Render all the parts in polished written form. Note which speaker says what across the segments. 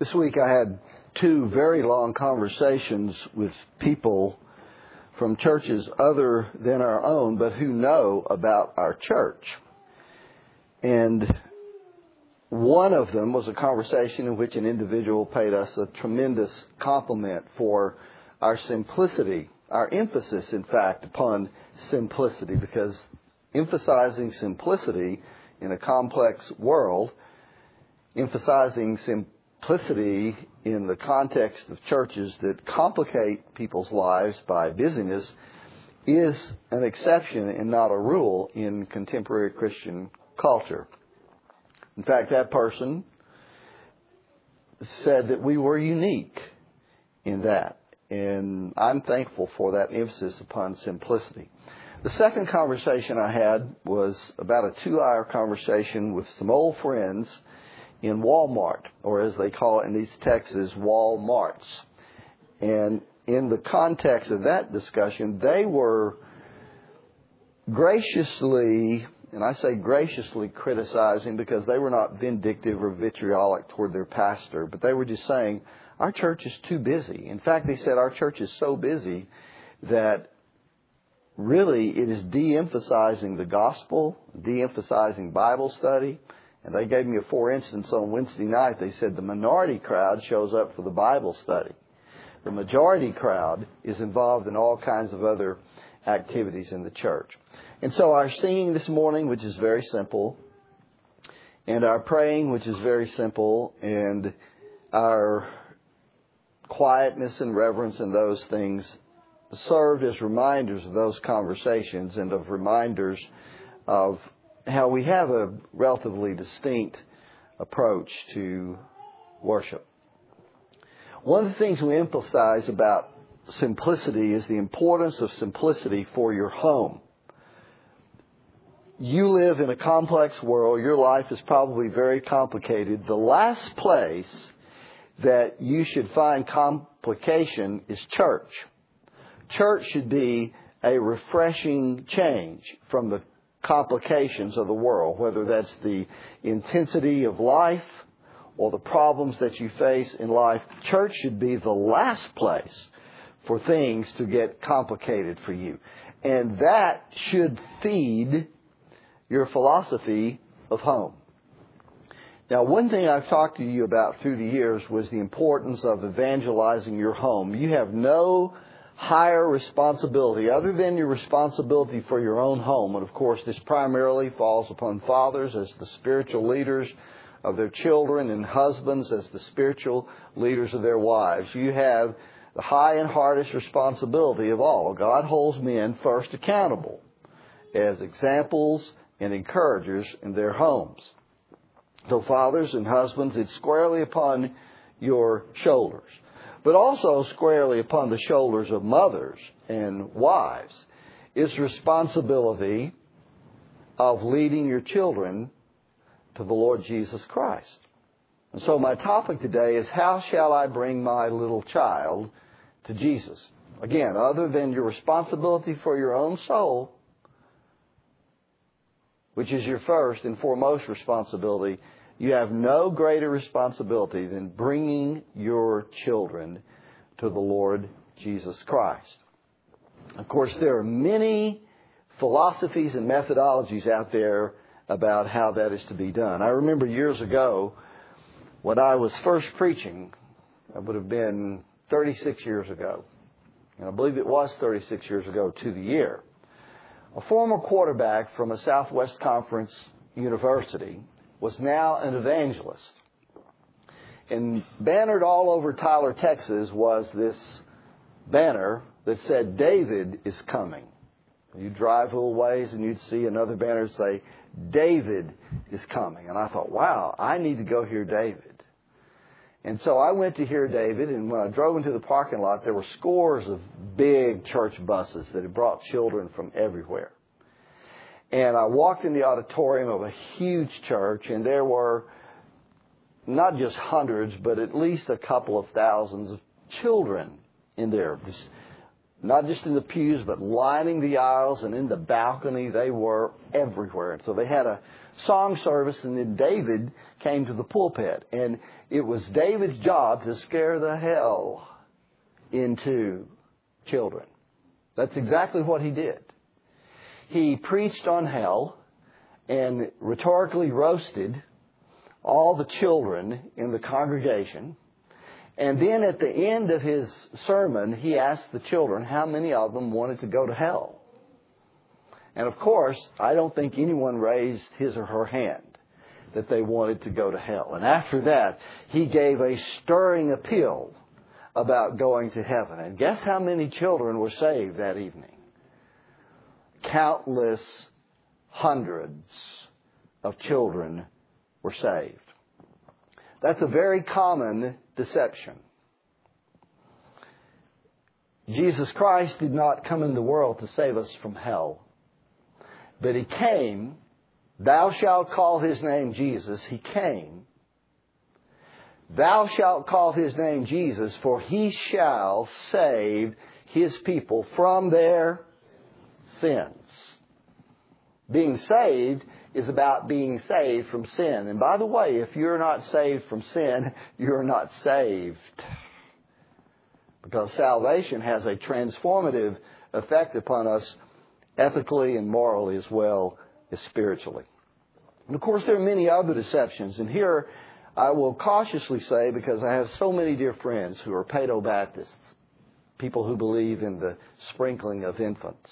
Speaker 1: This week I had two very long conversations with people from churches other than our own, but who know about our church. And one of them was a conversation in which an individual paid us a tremendous compliment for our simplicity, our emphasis, in fact, upon simplicity, because emphasizing simplicity in a complex world, emphasizing simplicity in the context of churches that complicate people's lives by busyness is an exception and not a rule in contemporary Christian culture. In fact, that person said that we were unique in that, and I'm thankful for that emphasis upon simplicity. The second conversation I had was about a 2-hour conversation with some old friends in Walmart, or as they call it in these Texas, Walmarts. And in the context of that discussion, they were graciously, and I say graciously, criticizing, because they were not vindictive or vitriolic toward their pastor, but they were just saying, our church is too busy. In fact, they said our church is so busy that really it is de-emphasizing the gospel, de-emphasizing Bible study. And they gave me a for instance on Wednesday night. They said the minority crowd shows up for the Bible study. The majority crowd is involved in all kinds of other activities in the church. And so our singing this morning, which is very simple, and our praying, which is very simple, and our quietness and reverence and those things served as reminders of those conversations and of reminders of how we have a relatively distinct approach to worship. One of the things we emphasize about simplicity is the importance of simplicity for your home. You live in a complex world. Your life is probably very complicated. The last place that you should find complication is church. Church should be a refreshing change from the complications of the world, whether that's the intensity of life or the problems that you face in life. Church should be the last place for things to get complicated for you. And that should feed your philosophy of home. Now, one thing I've talked to you about through the years was the importance of evangelizing your home. You have no higher responsibility other than your responsibility for your own home. And of course, this primarily falls upon fathers as the spiritual leaders of their children and husbands as the spiritual leaders of their wives. You have the high and hardest responsibility of all. God holds men first accountable as examples and encouragers in their homes. So fathers and husbands, it's squarely upon your shoulders, but also squarely upon the shoulders of mothers and wives, is responsibility of leading your children to the Lord Jesus Christ. And so my topic today is, how shall I bring my little child to Jesus? Again, other than your responsibility for your own soul, which is your first and foremost responsibility, you have no greater responsibility than bringing your children to the Lord Jesus Christ. Of course, there are many philosophies and methodologies out there about how that is to be done. I remember years ago when I was first preaching, it would have been 36 years ago, and I believe it was 36 years ago to the year. A former quarterback from a Southwest Conference university was now an evangelist. And bannered all over Tyler, Texas was this banner that said, David is coming. You'd drive a little ways and you'd see another banner say, David is coming. And I thought, wow, I need to go hear David. And so I went to hear David, and when I drove into the parking lot, there were scores of big church buses that had brought children from everywhere. And I walked in the auditorium of a huge church, and there were not just hundreds, but at least a couple of thousands of children in there, just not just in the pews, but lining the aisles and in the balcony. They were everywhere. And so they had a song service, and then David came to the pulpit. And it was David's job to scare the hell into children. That's exactly what he did. He preached on hell and rhetorically roasted all the children in the congregation. And then at the end of his sermon, he asked the children how many of them wanted to go to hell. And of course, I don't think anyone raised his or her hand that they wanted to go to hell. And after that, he gave a stirring appeal about going to heaven. And guess how many children were saved that evening? Countless hundreds of children were saved. That's a very common deception. Jesus Christ did not come in the world to save us from hell. But He came, thou shalt call His name Jesus. He came, thou shalt call His name Jesus, for He shall save His people from their sins. Being saved is about being saved from sin. And by the way, if you're not saved from sin, you're not saved. Because salvation has a transformative effect upon us ethically and morally as well as spiritually. And of course, there are many other deceptions. And here I will cautiously say, because I have so many dear friends who are Paedo-Baptists, people who believe in the sprinkling of infants,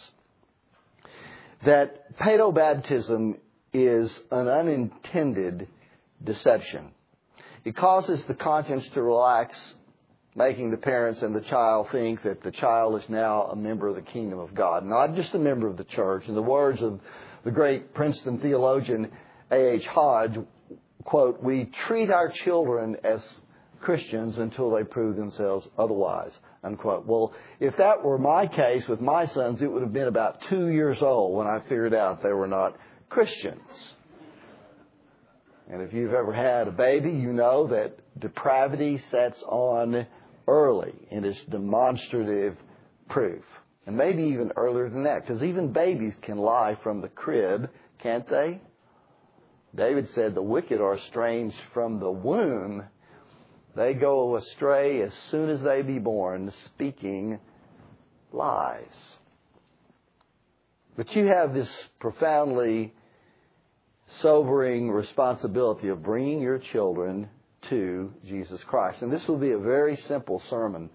Speaker 1: that paedobaptism is an unintended deception. It causes the conscience to relax, making the parents and the child think that the child is now a member of the kingdom of God, not just a member of the church. In the words of the great Princeton theologian A.H. Hodge, quote, "We treat our children as Christians until they prove themselves otherwise," unquote. Well, if that were my case with my sons, it would have been about 2 years old when I figured out they were not Christians. And if you've ever had a baby, you know that depravity sets on early in its demonstrative proof. And maybe even earlier than that, because even babies can lie from the crib, can't they? David said the wicked are estranged from the womb. They go astray as soon as they be born, speaking lies. But you have this profoundly sobering responsibility of bringing your children to Jesus Christ. And this will be a very simple sermon.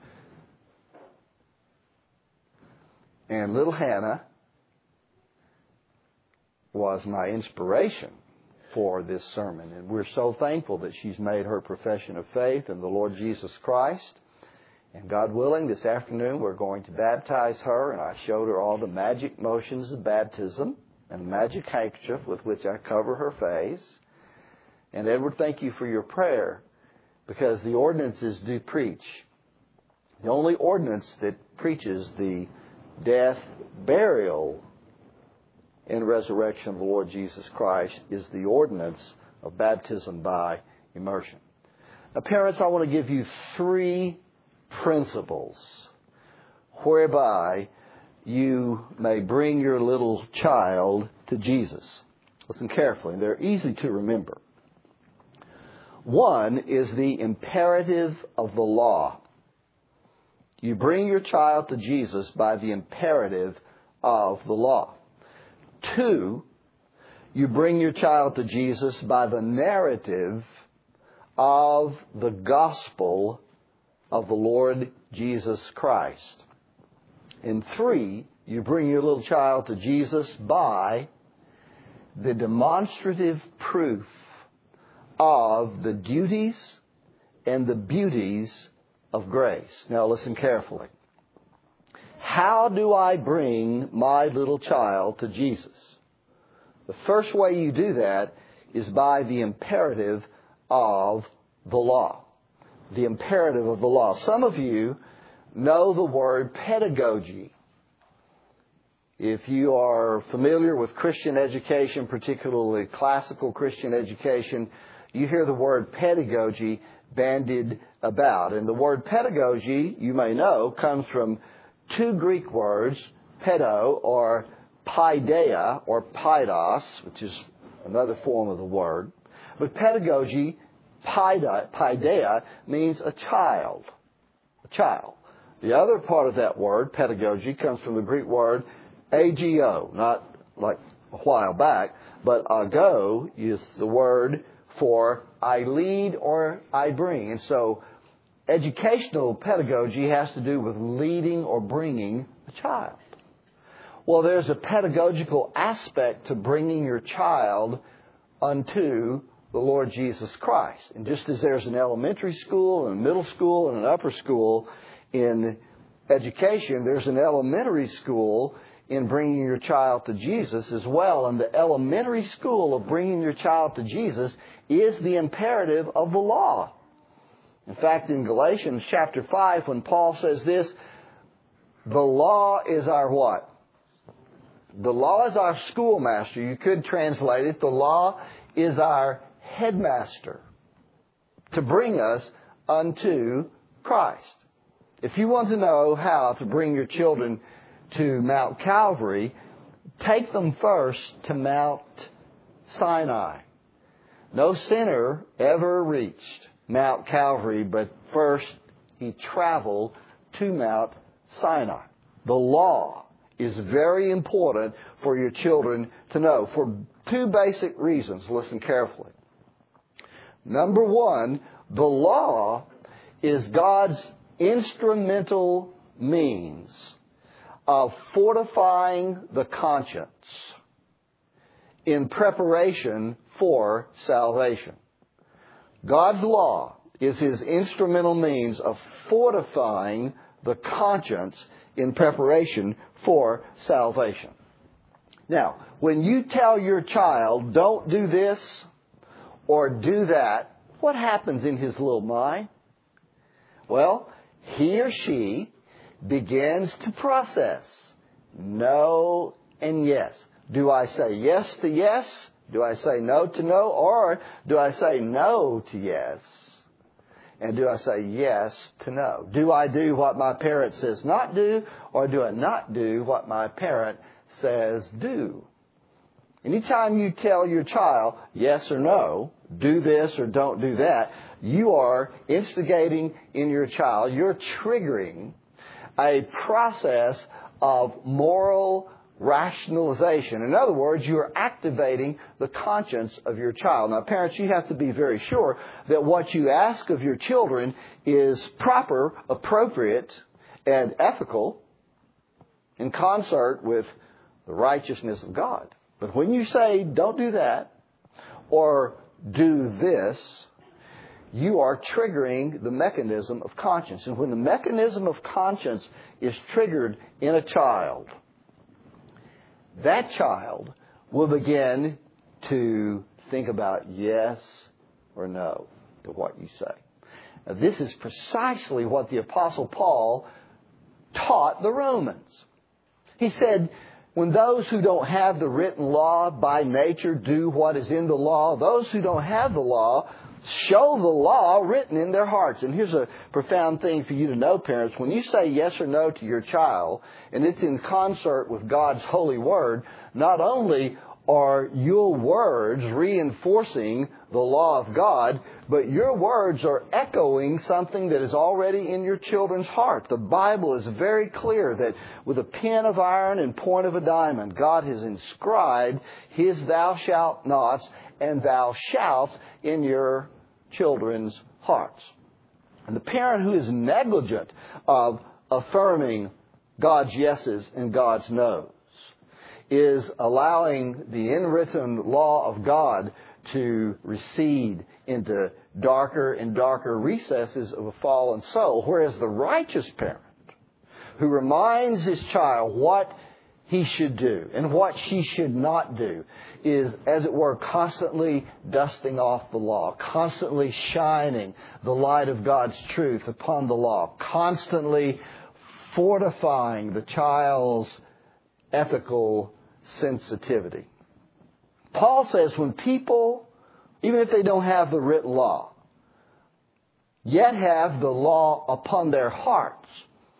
Speaker 1: And little Hannah was my inspiration for this sermon. And we're so thankful that she's made her profession of faith in the Lord Jesus Christ. And God willing, this afternoon we're going to baptize her. And I showed her all the magic motions of baptism and the magic handkerchief with which I cover her face. And Edward, thank you for your prayer, because the ordinances do preach. The only ordinance that preaches the death, burial, and resurrection of the Lord Jesus Christ is the ordinance of baptism by immersion. Now, parents, I want to give you 3 principles whereby you may bring your little child to Jesus. Listen carefully. They're easy to remember. One is the imperative of the law. You bring your child to Jesus by the imperative of the law. 2, you bring your child to Jesus by the narrative of the gospel of the Lord Jesus Christ. And 3, you bring your little child to Jesus by the demonstrative proof of the duties and the beauties of grace. Now listen carefully. How do I bring my little child to Jesus? The first way you do that is by the imperative of the law. The imperative of the law. Some of you know the word pedagogy. If you are familiar with Christian education, particularly classical Christian education, you hear the word pedagogy bandied about. And the word pedagogy, you may know, comes from two Greek words, pedo or paideia or paidos, which is another form of the word. But pedagogy, paideia, means a child. A child. The other part of that word, pedagogy, comes from the Greek word ago, not like a while back, but ago is the word for I lead or I bring. And so educational pedagogy has to do with leading or bringing a child. Well, there's a pedagogical aspect to bringing your child unto the Lord Jesus Christ. And just as there's an elementary school and a middle school and an upper school in education, there's an elementary school in bringing your child to Jesus as well. And the elementary school of bringing your child to Jesus is the imperative of the law. In fact, in Galatians chapter 5, when Paul says this, the law is our what? The law is our schoolmaster. You could translate it, the law is our headmaster to bring us unto Christ. If you want to know how to bring your children to Mount Calvary, take them first to Mount Sinai. No sinner ever reached Mount Calvary, but first he traveled to Mount Sinai. The law is very important for your children to know for two basic reasons. Listen carefully. Number one, the law is God's instrumental means of fortifying the conscience in preparation for salvation. God's law is His instrumental means of fortifying the conscience in preparation for salvation. Now, when you tell your child, don't do this or do that, what happens in his little mind? Well, he or she begins to process no and yes. Do I say yes to yes? Do I say no to no? Or do I say no to yes? And do I say yes to no? Do I do what my parent says not do? Or do I not do what my parent says do? Anytime you tell your child yes or no, do this or don't do that, you are instigating in your child, you're triggering a process of moral rationalization. In other words, you're activating the conscience of your child. Now, parents, you have to be very sure that what you ask of your children is proper, appropriate, and ethical in concert with the righteousness of God. But when you say, don't do that, or do this, you are triggering the mechanism of conscience. And when the mechanism of conscience is triggered in a child, that child will begin to think about yes or no to what you say. Now, this is precisely what the Apostle Paul taught the Romans. He said, when those who don't have the written law by nature do what is in the law, those who don't have the law show the law written in their hearts. And here's a profound thing for you to know, parents. When you say yes or no to your child, and it's in concert with God's holy word, not only are your words reinforcing the law of God, but your words are echoing something that is already in your children's heart. The Bible is very clear that with a pen of iron and point of a diamond, God has inscribed His thou shalt nots and thou shalt in your children's hearts. And the parent who is negligent of affirming God's yeses and God's no's is allowing the unwritten law of God to recede into darker and darker recesses of a fallen soul. Whereas the righteous parent who reminds his child what he should do and what she should not do is, as it were, constantly dusting off the law, constantly shining the light of God's truth upon the law, constantly fortifying the child's ethical sensitivity. Paul says when people, even if they don't have the written law, yet have the law upon their hearts,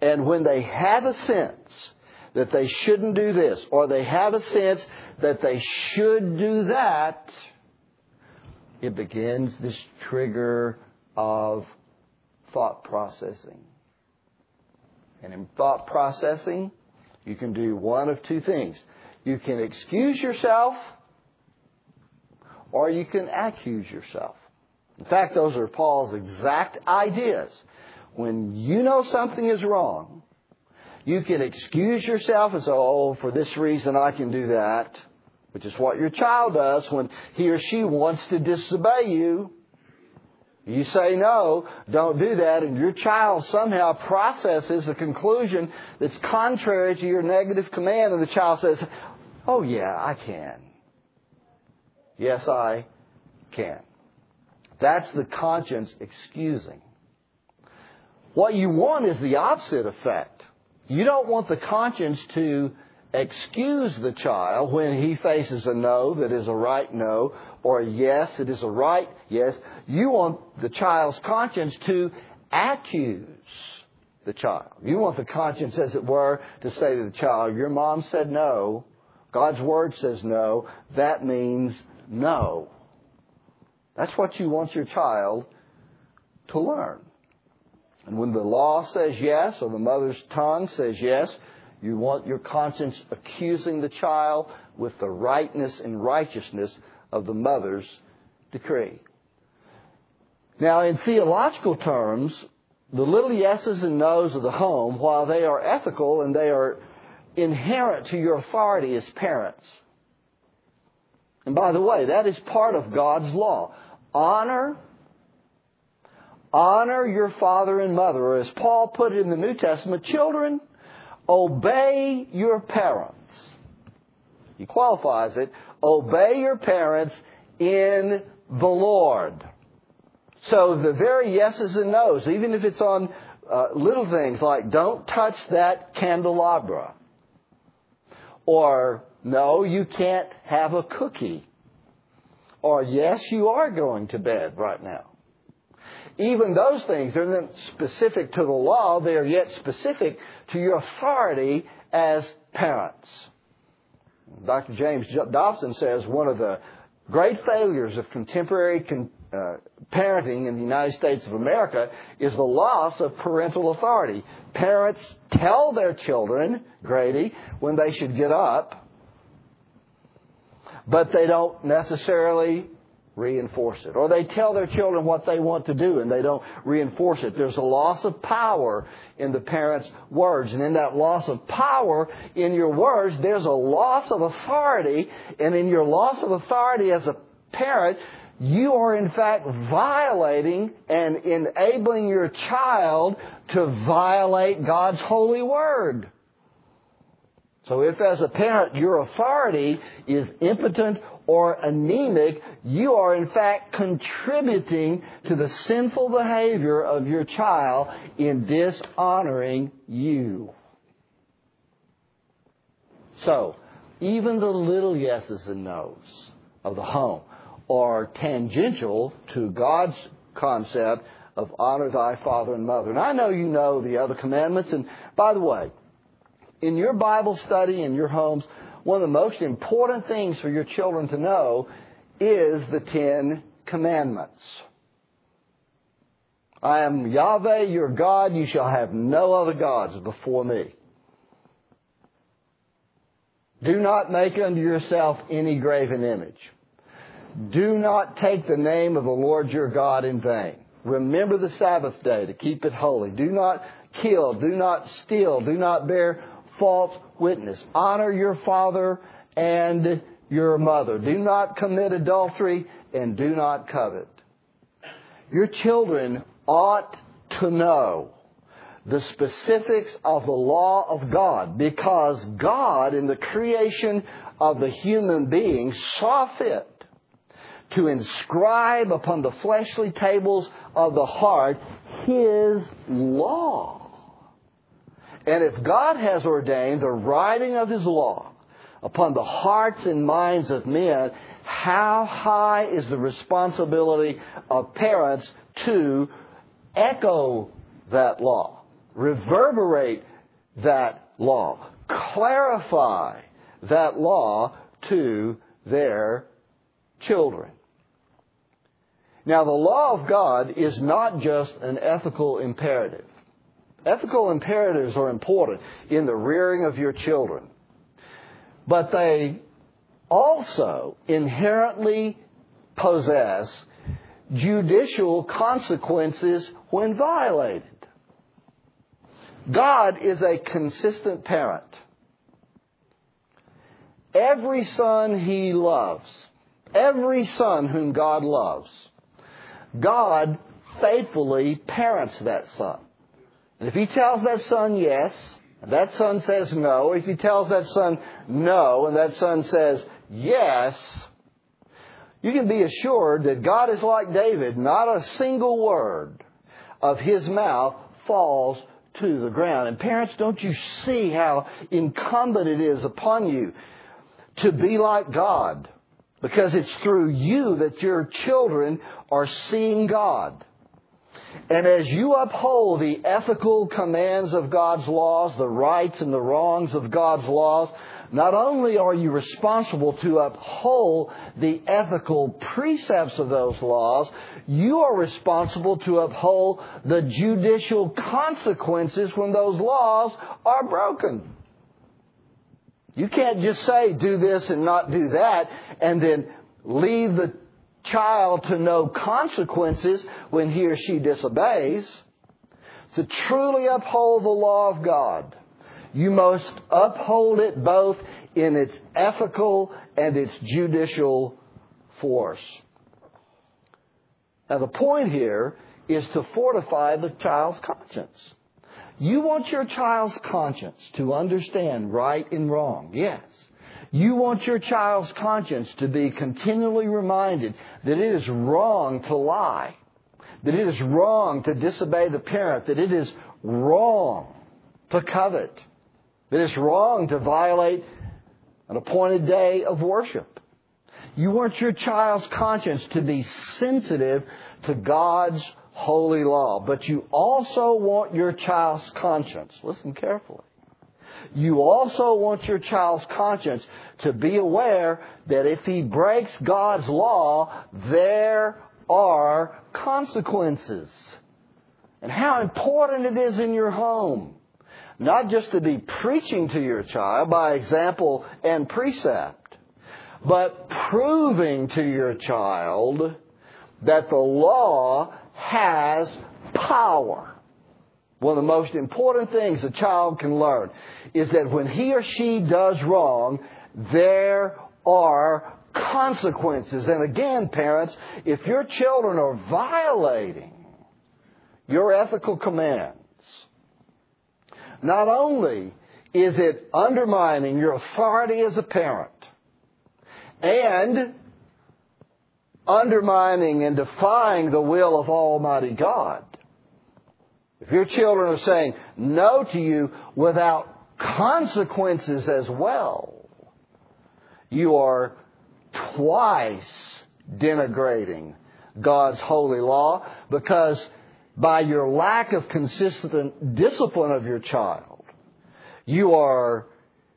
Speaker 1: And when they have a sense that they shouldn't do this, or they have a sense that they should do that, it begins this trigger of thought processing. And in thought processing, you can do one of two things. You can excuse yourself, or you can accuse yourself. In fact, those are Paul's exact ideas. When you know something is wrong, you can excuse yourself and say, oh, for this reason I can do that, which is what your child does when he or she wants to disobey you. You say, no, don't do that, and your child somehow processes a conclusion that's contrary to your negative command, and the child says, oh, yeah, I can. Yes, I can. That's the conscience excusing. What you want is the opposite effect. You don't want the conscience to excuse the child when he faces a no that is a right no, or a yes that is a right yes. You want the child's conscience to accuse the child. You want the conscience, as it were, to say to the child, your mom said no, God's Word says no, that means no. That's what you want your child to learn. And when the law says yes, or the mother's tongue says yes, you want your conscience accusing the child with the rightness and righteousness of the mother's decree. Now, in theological terms, the little yeses and nos of the home, while they are ethical and they are inherent to your authority as parents. And by the way, that is part of God's law. Honor your father and mother. Or as Paul put it in the New Testament, children, obey your parents. He qualifies it. Obey your parents in the Lord. So the very yeses and nos, even if it's on little things like don't touch that candelabra. Or no, you can't have a cookie. Or yes, you are going to bed right now. Even those things, they're not specific to the law. They are yet specific to your authority as parents. Dr. James Dobson says one of the great failures of contemporary parenting in the United States of America is the loss of parental authority. Parents tell their children, Grady, when they should get up, but they don't necessarily reinforce it. Or they tell their children what they want to do and they don't reinforce it. There's a loss of power in the parents' words. And in that loss of power in your words, there's a loss of authority. And in your loss of authority as a parent, you are in fact violating and enabling your child to violate God's holy word. So if as a parent your authority is impotent or anemic, you are in fact contributing to the sinful behavior of your child in dishonoring you. So, even the little yeses and nos of the home are tangential to God's concept of honor thy father and mother. And I know you know the other commandments. And by the way, in your Bible study in your homes, one of the most important things for your children to know is the 10 Commandments. I am Yahweh, your God. You shall have no other gods before me. Do not make unto yourself any graven image. Do not take the name of the Lord your God in vain. Remember the Sabbath day to keep it holy. Do not kill. Do not steal. Do not bear false witness. Honor your father and your mother. Do not commit adultery and do not covet. Your children ought to know the specifics of the law of God because God, in the creation of the human being, saw fit to inscribe upon the fleshly tables of the heart His law. And if God has ordained the writing of His law upon the hearts and minds of men, how high is the responsibility of parents to echo that law? reverberate that law, clarify that law to their children. Now, the law of God is not just an ethical imperative. Ethical imperatives are important in the rearing of your children. But they also inherently possess judicial consequences when violated. God is a consistent parent. Every son He loves, every son whom God loves, God faithfully parents that son. And if He tells that son yes, and that son says no, if He tells that son no, and that son says yes, you can be assured that God is like David. Not a single word of His mouth falls to the ground. And parents, don't you see how incumbent it is upon you to be like God? Because it's through you that your children are seeing God. And as you uphold the ethical commands of God's laws, the rights and the wrongs of God's laws, not only are you responsible to uphold the ethical precepts of those laws, you are responsible to uphold the judicial consequences when those laws are broken. You can't just say, do this and not do that, and then leave the child to no consequences when he or she disobeys. To truly uphold the law of God, you must uphold it both in its ethical and its judicial force. Now, the point here is to fortify the child's conscience. You want your child's conscience to understand right and wrong, yes. You want your child's conscience to be continually reminded that it is wrong to lie, that it is wrong to disobey the parent, that it is wrong to covet, that it's wrong to violate an appointed day of worship. You want your child's conscience to be sensitive to God's holy law. But you also want your child's conscience, listen carefully, you also want your child's conscience to be aware that if he breaks God's law, there are consequences. And how important it is in your home, not just to be preaching to your child by example and precept, but proving to your child that the law has power. One of the most important things a child can learn is that when he or she does wrong, there are consequences. And again, parents, if your children are violating your ethical commands, not only is it undermining your authority as a parent and undermining and defying the will of Almighty God, if your children are saying no to you without consequences as well, you are twice denigrating God's holy law, because by your lack of consistent discipline of your child, you are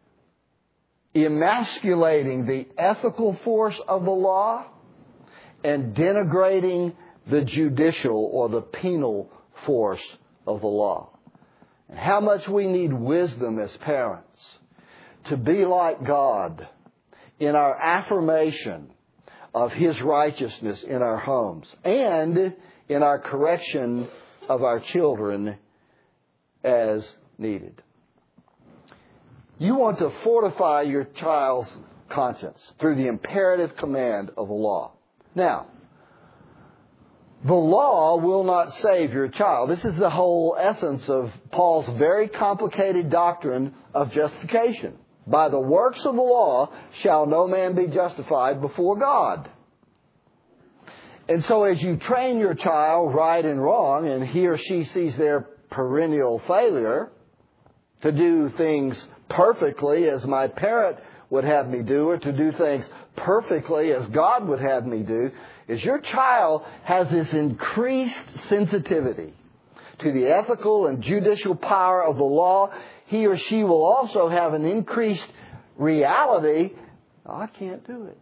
Speaker 1: emasculating the ethical force of the law and denigrating the judicial or the penal force of the law. And how much we need wisdom as parents to be like God in our affirmation of His righteousness in our homes and in our correction of our children as needed. You want to fortify your child's conscience through the imperative command of the law. Now, the law will not save your child. This is the whole essence of Paul's very complicated doctrine of justification. By the works of the law shall no man be justified before God. And so as you train your child right and wrong, and he or she sees their perennial failure to do things perfectly as my parent would have me do, or to do things perfectly as God would have me do, is your child has this increased sensitivity to the ethical and judicial power of the law, he or she will also have an increased reality. I can't do it.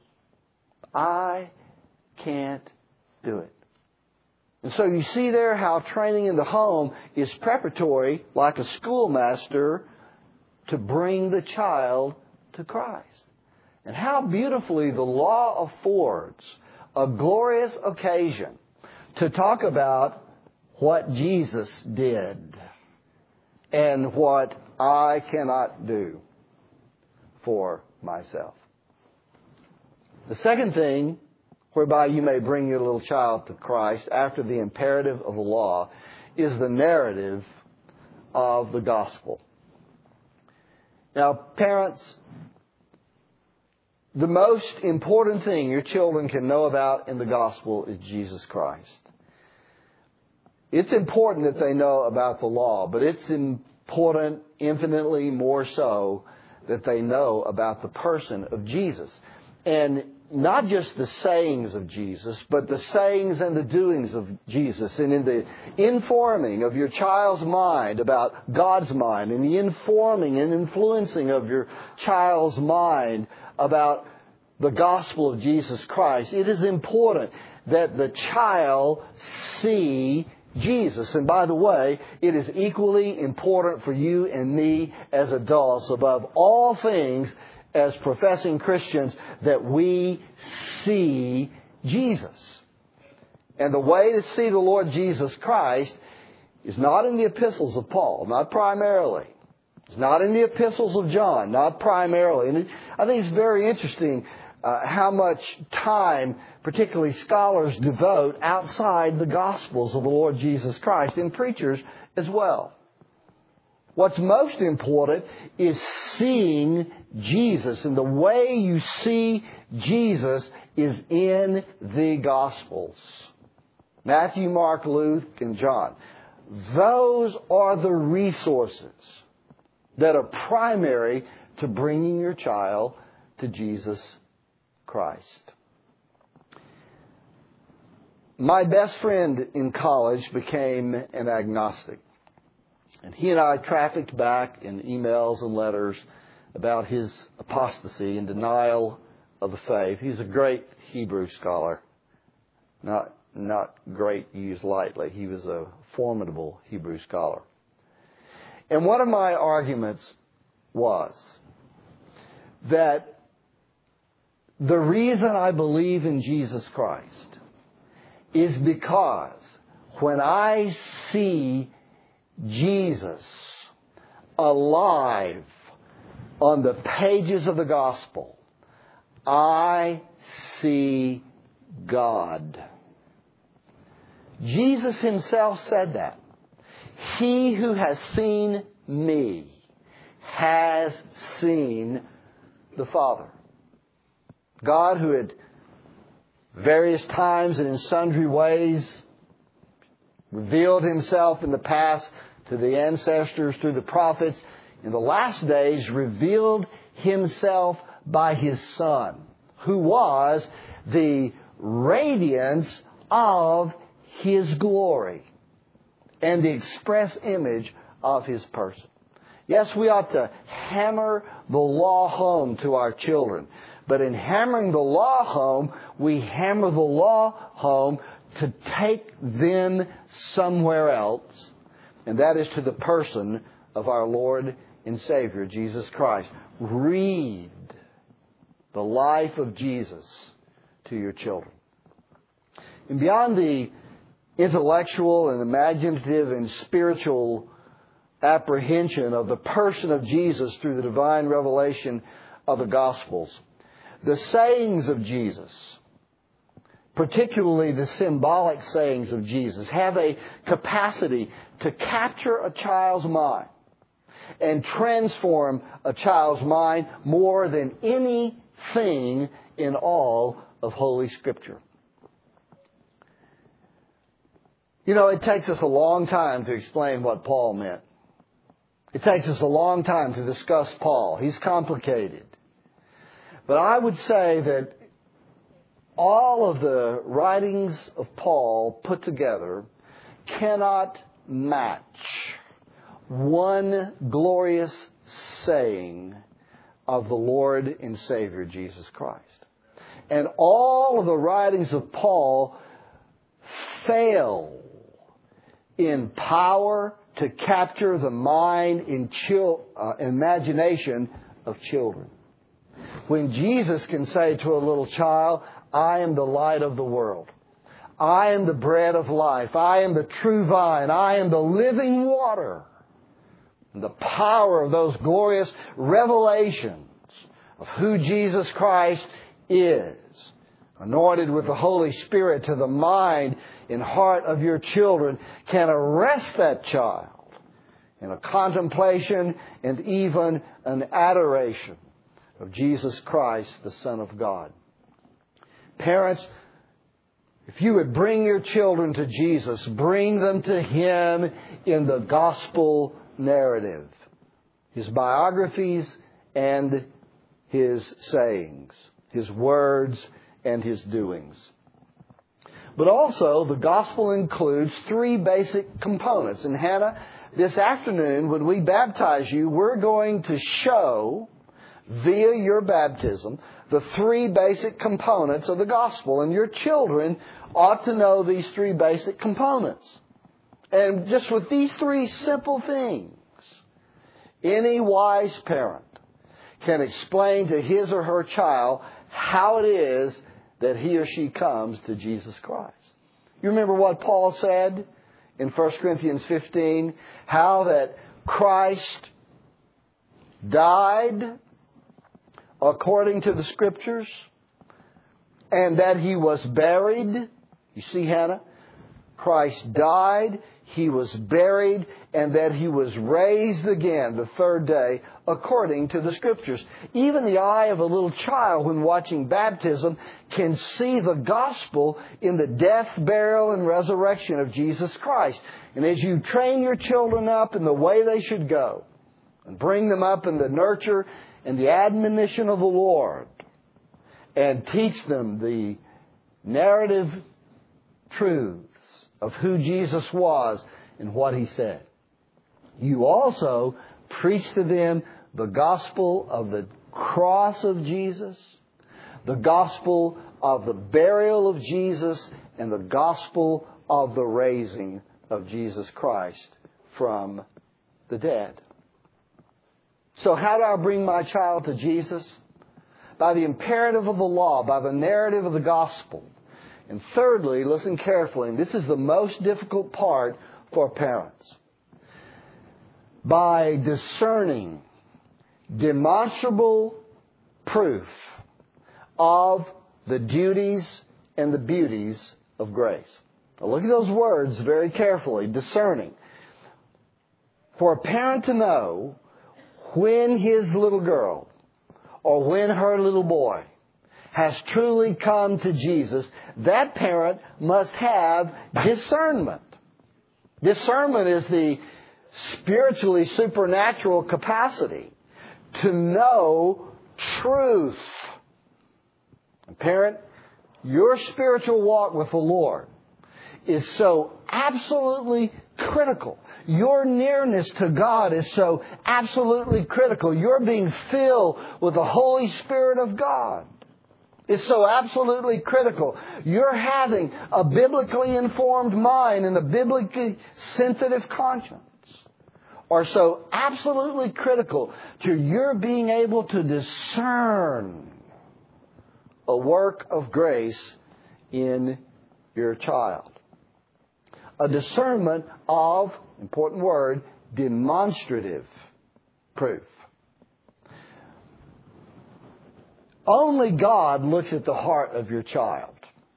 Speaker 1: I can't do it. And so you see there how training in the home is preparatory, like a schoolmaster, to bring the child to Christ. And how beautifully the law affords a glorious occasion to talk about what Jesus did and what I cannot do for myself. The second thing whereby you may bring your little child to Christ after the imperative of the law is the narrative of the gospel. Now, parents, the most important thing your children can know about in the gospel is Jesus Christ. It's important that they know about the law, but it's important infinitely more so that they know about the person of Jesus. And not just the sayings of Jesus, but the sayings and the doings of Jesus. And in the informing of your child's mind about God's mind, and the informing and influencing of your child's mind about the gospel of Jesus Christ, it is important that the child see Jesus. And by the way, it is equally important for you and me as adults, above all things, as professing Christians, that we see Jesus. And the way to see the Lord Jesus Christ is not in the epistles of Paul, not primarily. It's not in the epistles of John, not primarily. And I think it's very interesting how much time, particularly scholars, devote outside the Gospels of the Lord Jesus Christ, and preachers as well. What's most important is seeing Jesus. And the way you see Jesus is in the Gospels. Matthew, Mark, Luke, and John. Those are the resources that are primary to bringing your child to Jesus Christ. My best friend in college became an agnostic. And he and I trafficked back in emails and letters about his apostasy and denial of the faith. He's a great Hebrew scholar. Not great used lightly. He was a formidable Hebrew scholar. And one of my arguments was that the reason I believe in Jesus Christ is because when I see Jesus alive on the pages of the gospel, I see God. Jesus himself said that. He who has seen me has seen the Father. God, who at various times and in sundry ways revealed himself in the past to the ancestors through the prophets, in the last days revealed himself by his Son, who was the radiance of his glory and the express image of his person. Yes, we ought to hammer the law home to our children. But in hammering the law home, we hammer the law home to take them somewhere else. And that is to the person of our Lord and Savior, Jesus Christ. Read the life of Jesus to your children. And beyond the intellectual and imaginative and spiritual apprehension of the person of Jesus through the divine revelation of the Gospels, the sayings of Jesus, particularly the symbolic sayings of Jesus, have a capacity to capture a child's mind and transform a child's mind more than anything in all of Holy Scripture. You know, it takes us a long time to explain what Paul meant. It takes us a long time to discuss Paul. He's complicated. But I would say that all of the writings of Paul put together cannot match one glorious saying of the Lord and Savior Jesus Christ. And all of the writings of Paul fail in power to capture the mind and imagination of children. When Jesus can say to a little child, I am the light of the world. I am the bread of life. I am the true vine. I am the living water. And the power of those glorious revelations of who Jesus Christ is, anointed with the Holy Spirit to the mind and heart of your children, can arrest that child in a contemplation and even an adoration of Jesus Christ, the Son of God. Parents, if you would bring your children to Jesus, bring them to Him in the gospel narrative, His biographies and His sayings, His words and His doings. But also, the gospel includes three basic components. And Hannah, this afternoon, when we baptize you, we're going to show, via your baptism, the three basic components of the gospel. And your children ought to know these three basic components. And just with these three simple things, any wise parent can explain to his or her child how it is that he or she comes to Jesus Christ. You remember what Paul said in 1 Corinthians 15? How that Christ died according to the Scriptures, and that He was buried. You see, Hannah? Christ died, He was buried, and that He was raised again the third day according to the Scriptures. Even the eye of a little child, when watching baptism, can see the gospel in the death, burial, and resurrection of Jesus Christ. And as you train your children up in the way they should go, and bring them up in the nurture and the admonition of the Lord, and teach them the narrative truths of who Jesus was and what He said, you also preach to them the gospel of the cross of Jesus, the gospel of the burial of Jesus, and the gospel of the raising of Jesus Christ from the dead. So how do I bring my child to Jesus? By the imperative of the law, by the narrative of the gospel. And thirdly, listen carefully, and this is the most difficult part for parents, by discerning demonstrable proof of the duties and the beauties of grace. Now look at those words very carefully, discerning. For a parent to know when his little girl or when her little boy has truly come to Jesus, that parent must have discernment. Discernment is the spiritually supernatural capacity to know truth. And parent, your spiritual walk with the Lord is so absolutely critical. Your nearness to God is so absolutely critical. You're being filled with the Holy Spirit of God. It's so absolutely critical. You're having a biblically informed mind and a biblically sensitive conscience are so absolutely critical to your being able to discern a work of grace in your child. A discernment of, important word, demonstrative proof. Only God looks at the heart of your child.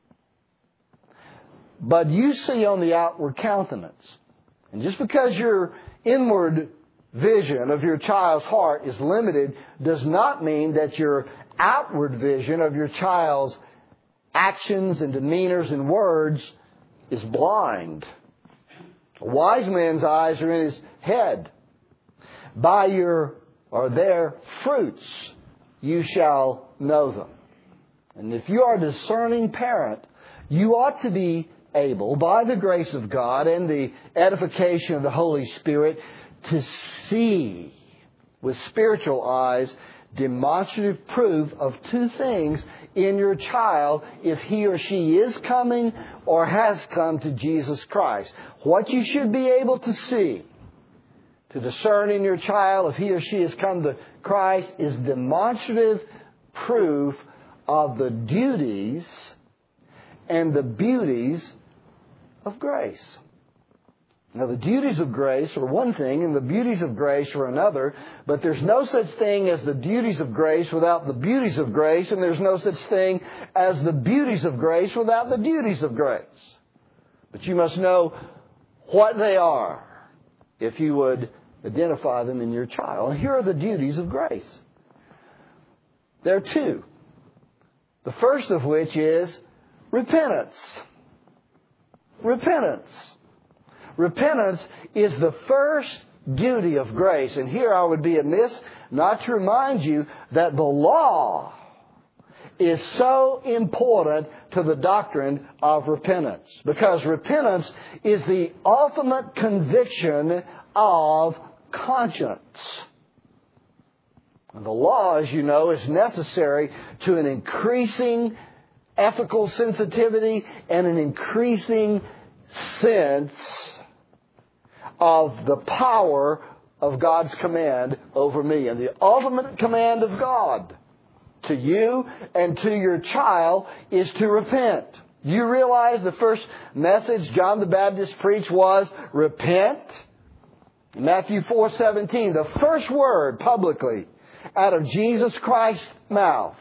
Speaker 1: But you see on the outward countenance. And just because your inward vision of your child's heart is limited does not mean that your outward vision of your child's actions and demeanors and words is blind. A wise man's eyes are in his head. By their fruits you shall know them. And if you are a discerning parent, you ought to be able, by the grace of God and the edification of the Holy Spirit, to see with spiritual eyes demonstrative proof of two things in your child if he or she is coming or has come to Jesus Christ. What you should be able to see, to discern in your child if he or she has come to Christ, is demonstrative proof of the duties and the beauties of grace. Now, the duties of grace are one thing and the beauties of grace are another, but there's no such thing as the duties of grace without the beauties of grace, and there's no such thing as the beauties of grace without the duties of grace. But you must know what they are if you would identify them in your child. And here are the duties of grace. There are two. The first of which is repentance. Repentance. Repentance is the first duty of grace. And here I would be amiss not to remind you that the law is so important to the doctrine of repentance. Because repentance is the ultimate conviction of conscience. And the law, as you know, is necessary to an increasing ethical sensitivity and an increasing sense of the power of God's command over me. And the ultimate command of God to you and to your child is to repent. You realize the first message John the Baptist preached was repent? Matthew 4:17, the first word publicly out of Jesus Christ's mouth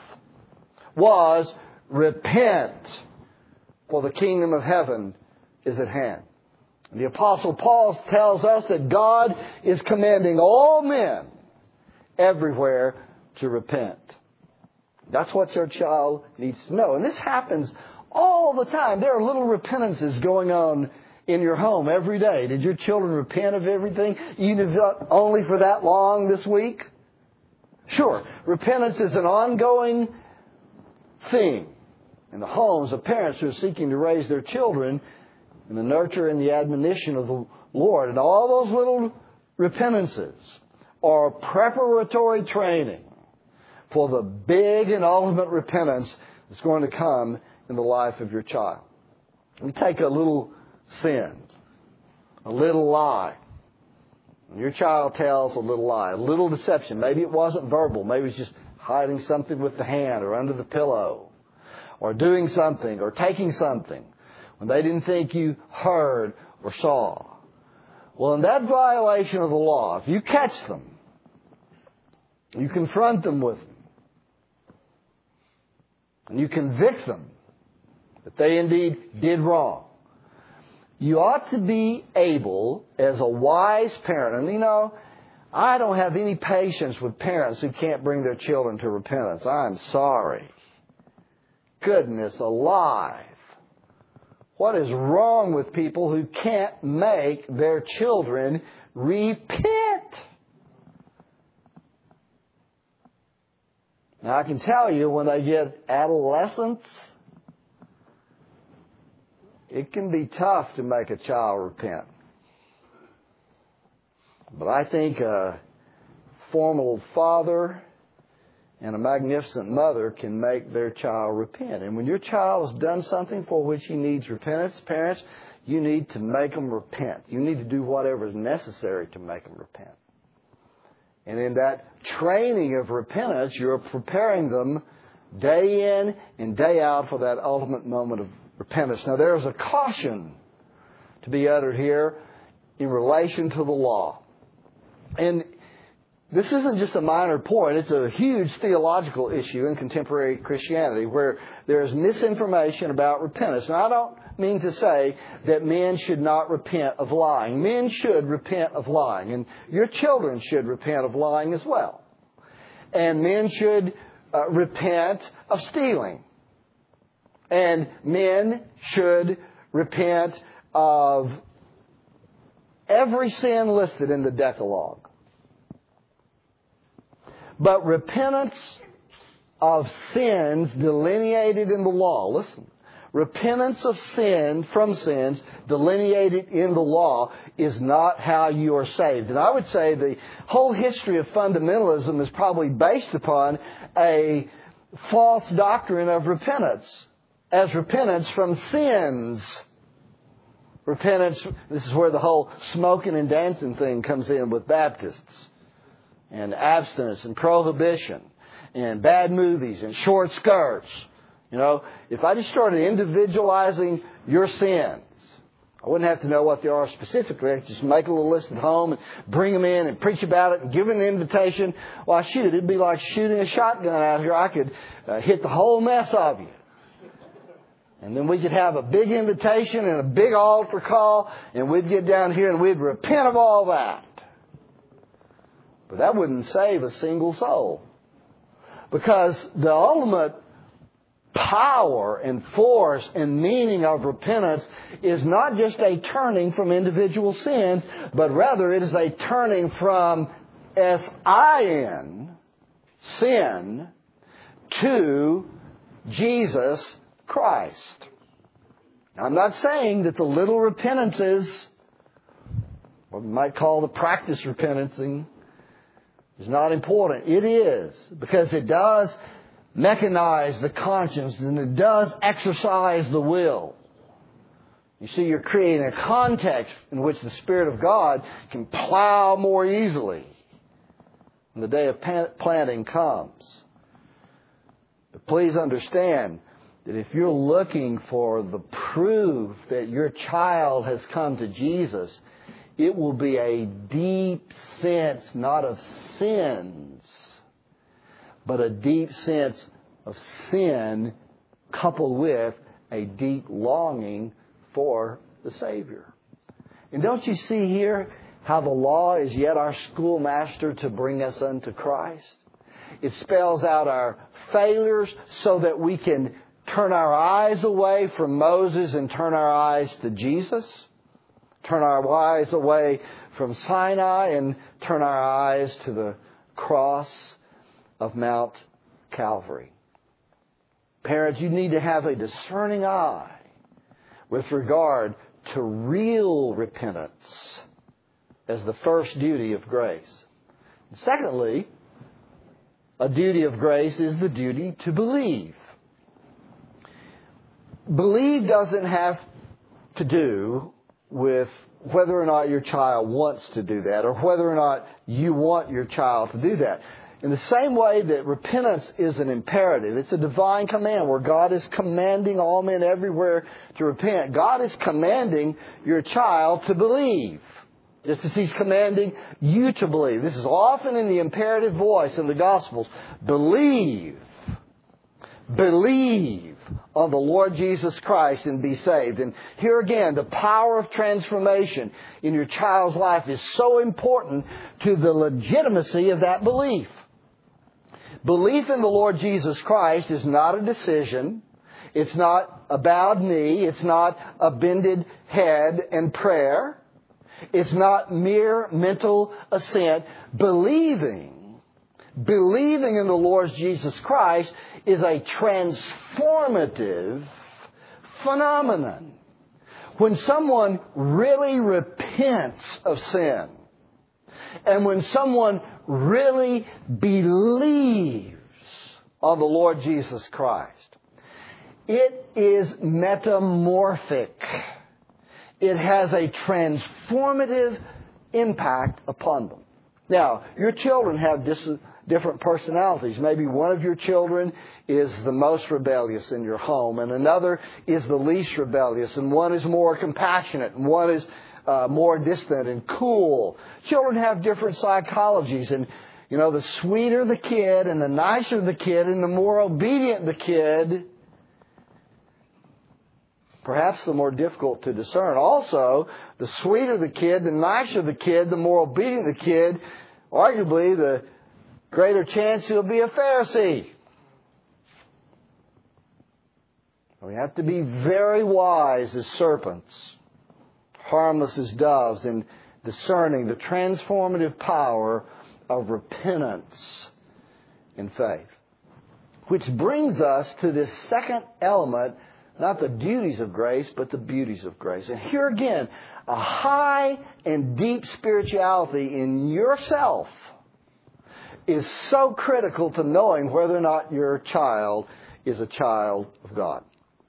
Speaker 1: was repent, for the kingdom of heaven is at hand. The Apostle Paul tells us that God is commanding all men everywhere to repent. That's what your child needs to know. And this happens all the time. There are little repentances going on in your home every day. Did your children repent of everything, even if only for that long this week? Sure, repentance is an ongoing thing in the homes of parents who are seeking to raise their children in the nurture and the admonition of the Lord. And all those little repentances are preparatory training for the big and ultimate repentance that's going to come in the life of your child. We take a little sin, a little lie. And your child tells a little lie, a little deception. Maybe it wasn't verbal. Maybe it's just hiding something with the hand or under the pillow, or doing something or taking something when they didn't think you heard or saw. Well, in that violation of the law, if you catch them, you confront them with them, and you convict them that they indeed did wrong, you ought to be able, as a wise parent, and you know, I don't have any patience with parents who can't bring their children to repentance. I'm sorry. Goodness alive. What is wrong with people who can't make their children repent? Now, I can tell you, when they get adolescents, it can be tough to make a child repent. But I think a formal father and a magnificent mother can make their child repent. And when your child has done something for which he needs repentance, parents, you need to make them repent. You need to do whatever is necessary to make them repent. And in that training of repentance, you're preparing them day in and day out for that ultimate moment of repentance. Now, there is a caution to be uttered here in relation to the law. And this isn't just a minor point. It's a huge theological issue in contemporary Christianity where there is misinformation about repentance. Now, I don't mean to say that men should not repent of lying. Men should repent of lying. And your children should repent of lying as well. And men should repent of stealing. And men should repent of every sin listed in the Decalogue. But repentance of sins delineated in the law, listen, Repentance of sin from sins delineated in the law is not how you are saved. And I would say the whole history of fundamentalism is probably based upon a false doctrine of repentance as repentance from sins. Repentance, this is where the whole smoking and dancing thing comes in with Baptists. And abstinence and prohibition and bad movies and short skirts. You know, if I just started individualizing your sins, I wouldn't have to know what they are specifically. I could just make a little list at home and bring them in and preach about it and give an invitation. Well, shoot, it'd be like shooting a shotgun out here. I could hit the whole mess of you. And then we could have a big invitation and a big altar call, and we'd get down here and we'd repent of all that. But that wouldn't save a single soul. Because the ultimate power and force and meaning of repentance is not just a turning from individual sins, but rather it is a turning from S-I-N, sin, to Jesus Christ. Now, I'm not saying that the little repentances, what we might call the practice repenting, is not important. It is, because it does mechanize the conscience and it does exercise the will. You see, you're creating a context in which the Spirit of God can plow more easily when the day of planting comes. But please understand that if you're looking for the proof that your child has come to Jesus, it will be a deep sense, not of sins, but a deep sense of sin coupled with a deep longing for the Savior. And don't you see here how the law is yet our schoolmaster to bring us unto Christ? It spells out our failures so that we can turn our eyes away from Moses and turn our eyes to Jesus. Turn our eyes away from Sinai and turn our eyes to the cross of Mount Calvary. Parents, you need to have a discerning eye with regard to real repentance as the first duty of grace. And secondly, a duty of grace is the duty to believe. Believe doesn't have to do with whether or not your child wants to do that or whether or not you want your child to do that. In the same way that repentance is an imperative, it's a divine command where God is commanding all men everywhere to repent. God is commanding your child to believe, just as He's commanding you to believe. This is often in the imperative voice in the Gospels. Believe. Believe on the Lord Jesus Christ and be saved. And here again, the power of transformation in your child's life is so important to the legitimacy of that belief. Belief in the Lord Jesus Christ is not a decision. It's not a bowed knee. It's not a bended head and prayer. It's not mere mental assent. Believing in the Lord Jesus Christ is a transformative phenomenon. When someone really repents of sin, and when someone really believes on the Lord Jesus Christ, it is metamorphic. It has a transformative impact upon them. Now, your children have different personalities. Maybe one of your children is the most rebellious in your home, and another is the least rebellious, and one is more compassionate, and one is more distant and cool. Children have different psychologies, and the sweeter the kid, and the nicer the kid, and the more obedient the kid, perhaps the more difficult to discern. Also, the sweeter the kid, the nicer the kid, the more obedient the kid, arguably the greater chance he'll be a Pharisee. We have to be very wise as serpents, harmless as doves, in discerning the transformative power of repentance and faith. Which brings us to this second element Not the duties of grace, but the beauties of grace. And here again, a high and deep spirituality in yourself is so critical to knowing whether or not your child is a child of God.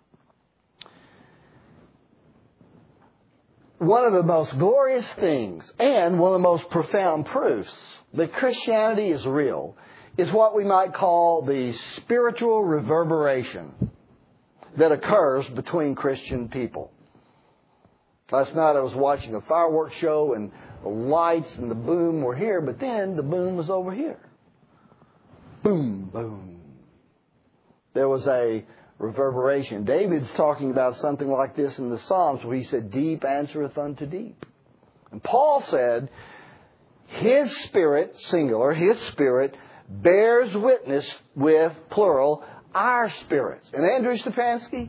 Speaker 1: One of the most glorious things and one of the most profound proofs that Christianity is real is what we might call the spiritual reverberation that occurs between Christian people. Last night I was watching a fireworks show and the lights and the boom were here, but then the boom was over here. Boom, boom. There was a reverberation. David's talking about something like this in the Psalms where he said, deep answereth unto deep. And Paul said, his Spirit, singular, his Spirit bears witness with, plural, our spirits. And Andrew Stefanski,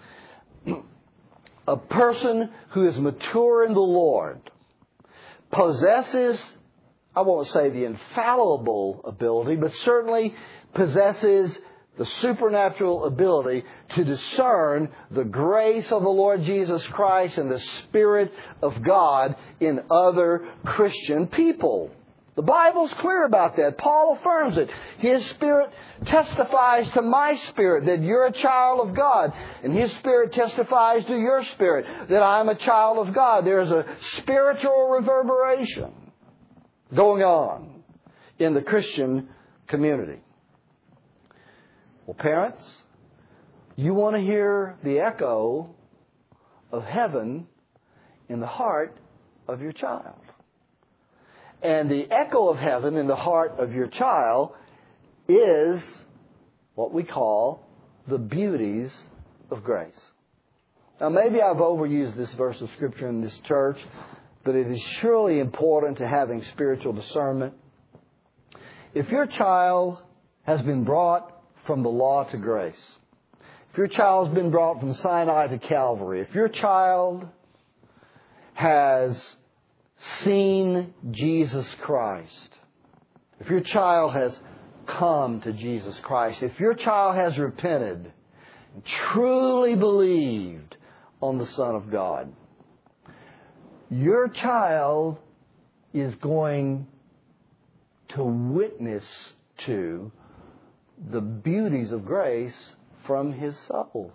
Speaker 1: a person who is mature in the Lord possesses, I won't say the infallible ability, but certainly possesses the supernatural ability to discern the grace of the Lord Jesus Christ and the Spirit of God in other Christian people. The Bible's clear about that. Paul affirms it. His Spirit testifies to my spirit that you're a child of God. And His Spirit testifies to your spirit that I'm a child of God. There's a spiritual reverberation going on in the Christian community. Well, parents, you want to hear the echo of heaven in the heart of your child. And the echo of heaven in the heart of your child is what we call the beauties of grace. Now, maybe I've overused this verse of Scripture in this church, but it is surely important to having spiritual discernment. If your child has been brought from the law to grace, if your child has been brought from Sinai to Calvary, if your child has seen Jesus Christ, if your child has come to Jesus Christ, if your child has repented and truly believed on the Son of God, your child is going to witness to the beauties of grace from his soul.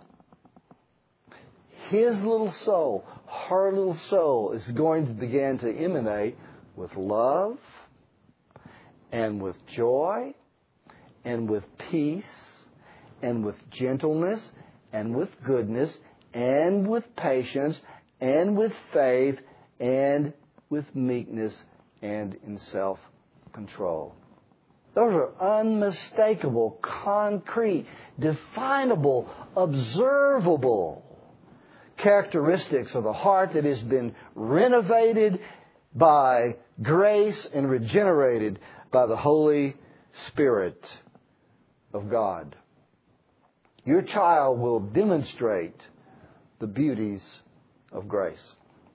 Speaker 1: His little soul, her little soul is going to begin to emanate with love and with joy and with peace and with gentleness and with goodness and with patience and with faith and with meekness and in self-control. Those are unmistakable, concrete, definable, observable characteristics of a heart that has been renovated by grace and regenerated by the Holy Spirit of God. Your child will demonstrate the beauties of grace.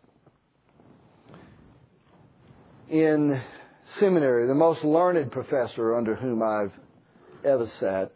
Speaker 1: In seminary, the most learned professor under whom I've ever sat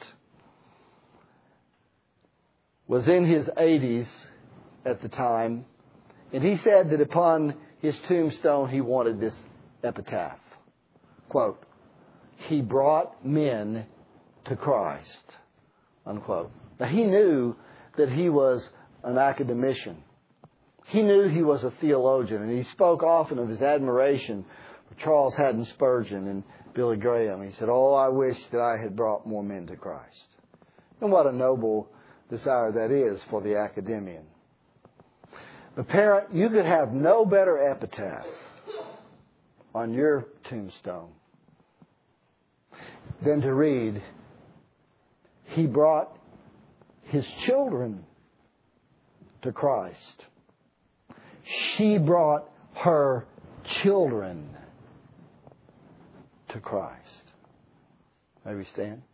Speaker 1: was in his 80s at the time, and he said that upon his tombstone he wanted this epitaph. Quote, "He brought men to Christ." Unquote. Now he knew that he was an academician. He knew he was a theologian, and he spoke often of his admiration for Charles Haddon Spurgeon and Billy Graham. He said, "Oh, I wish that I had brought more men to Christ." And what a noble desire that is for the academician. But parent, you could have no better epitaph on your tombstone than to read, "He brought his children to Christ. She brought her children to Christ." May we stand?